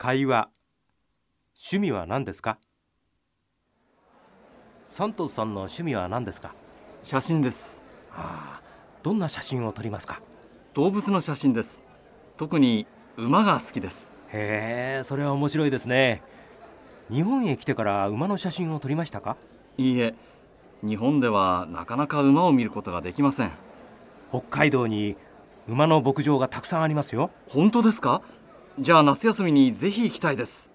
会話。趣味は何ですか？サントスさんの趣味は何ですか？ 写真です。 どんな写真を撮りますか？ 動物の写真です。特に馬が好きです。 へえ、それは面白いですね。日本へ来てから馬の写真を撮りましたか？ いいえ、日本ではなかなか馬を見ることができません。 北海道に馬の牧場がたくさんありますよ。 本当ですか？じゃあ夏休みにぜひ行きたいです。